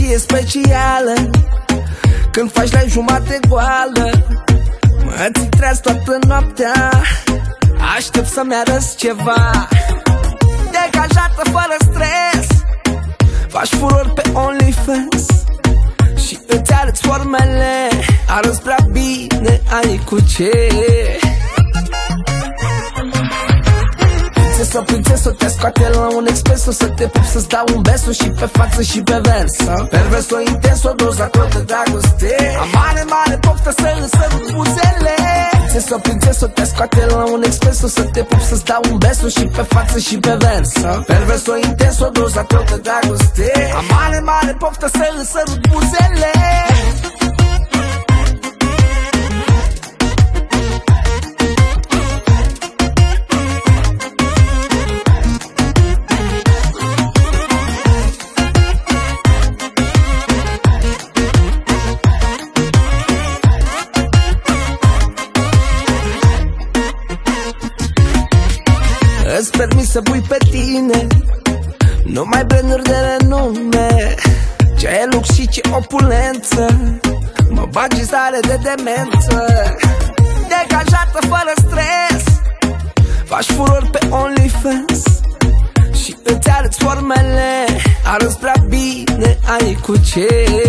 bucurie specială când faci la jumate goală. Mă ții treaz toată noaptea, aștept să-mi arăți ceva. Degajată fără stres, faci furori pe OnlyFans și îți arăți formele, arăți prea bine, ai cu ce. Prințesă, te scoate la un expreso, să te pup, să-ți dau un beso și pe față și pe vers. Perverso, intenso, dozator de dragoste, am mare, mare poftă să-l sărut buzele. Prințesă, te scoate la un expreso, să te pup, să-ți dau un beso și pe față și pe vers. Perverso, intenso, dozator de dragoste, am mare, mare poftă să-l sărut buzele. Îți permis să pui pe tine numai branduri de renume, ce e lux și ce opulență, mă bagi în stare de demență. Degajată fără stres, faci furori pe OnlyFans și îți arăți formele, arăți prea bine, ai cu ce.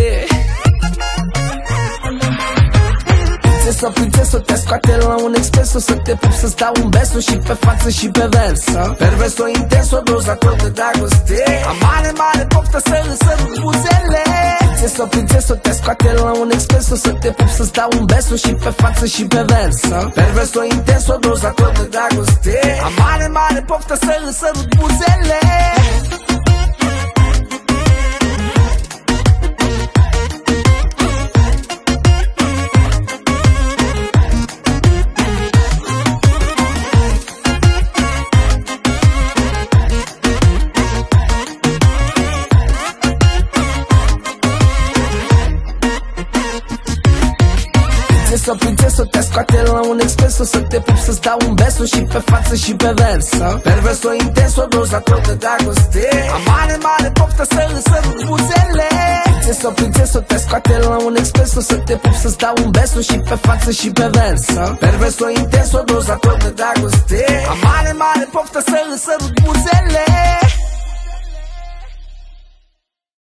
Prințesă, te scoate la un expreso, să te pup, să-ți dau un beso și pe față și pe vers. Perverso, intenso, dozator de dragoste, am mare, mare poftă să-l sărut buzele. Prințesă, te scoate la un expreso, să te pup, să-ți dau un beso și pe față și pe vers. Perverso, intenso, dozator de dragoste, am mare, mare poftă să-l sărut buzele. Prințesă, te scoate la un expreso, să te pup, să-ți dau un beso și pe față și pe vers. Perverso, intenso, dozator de dragoste, am mare, mare poftă să-l sărut buzele. Prințesă, te scoate la un expreso, să te pup, să-ți dau un beso și pe față și pe vers. Perverso, intenso, dozator de dragoste, am mare, mare poftă să-l sărut buzele.